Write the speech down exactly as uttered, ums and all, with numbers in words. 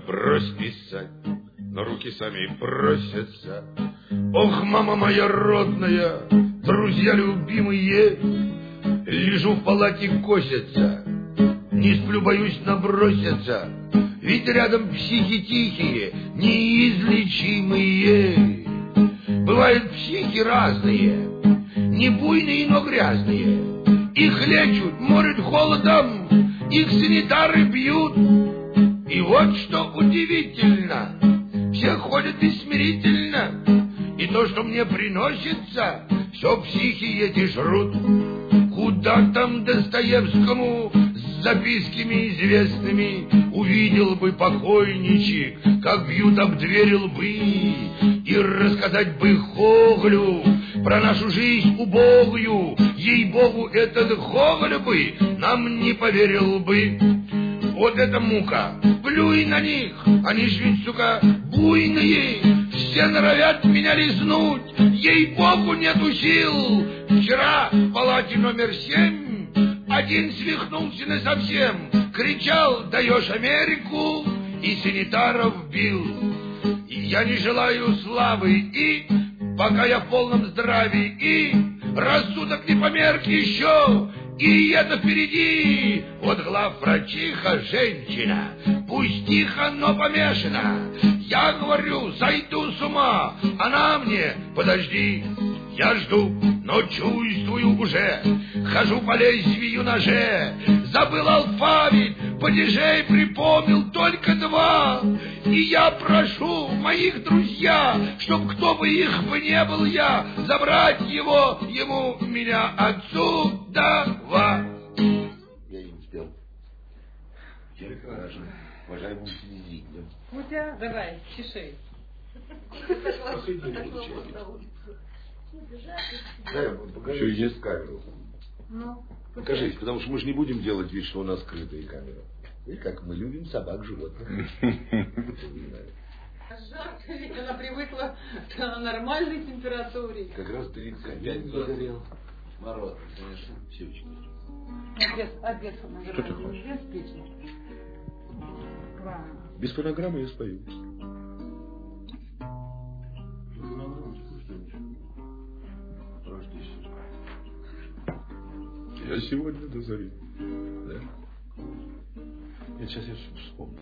брось писать, но руки сами просятся. Ох, мама моя родная, друзья любимые, лежу в палате, косятся, не сплю, боюсь набросятся, ведь рядом психи тихие, неизлечимые. Бывают психи разные, не буйные, но грязные. Их лечат, морят холодом, их санитары бьют. И вот что удивительно, все ходят бессмирительно, и то, что мне приносится, все психи эти жрут. Куда там Достоевскому с записками известными увидел бы покойничек, как бьют об двери лбы, и рассказать бы Хоглю про нашу жизнь убогую. Ей-богу, этот Хоголь бы нам не поверил бы. Вот это мука, плюй на них, они ж ведь, сука, буйные, все норовят меня лизнуть, ей-богу, нету сил. Вчера в палате номер семь один свихнулся насовсем, кричал: даешь Америку, и санитаров бил. И я не желаю славы, и пока я в полном здравии, и рассудок не померк еще, и это впереди. Вот главврачиха женщина, пусть тихо, но помешана. Я говорю, сойду с ума, она мне: подожди. Я жду, но чувствую уже, хожу по лезвию ноже. Забыл алфавит, падежей припомнил только два. И я прошу моих друзья, чтоб кто бы их бы не был я, забрать его, ему, меня отсюда. Я не успел. Прекрасно. Уважаемый телезритель. Кутя, давай, чеши. Да, покажи есть камеру. Ну, покажись, потому что мы же не будем делать вид, что у нас скрытая камера. И как мы любим собак, животных. Жарко, ведь она привыкла к нормальной температуре. Как раз тридцать пять загорел. Мороз, конечно, щучки. Обвес, обвес, Что ты хочешь? Без печи. Без фонограммы я спою. Я сегодня до зари. Да? Нет, сейчас я вспомню.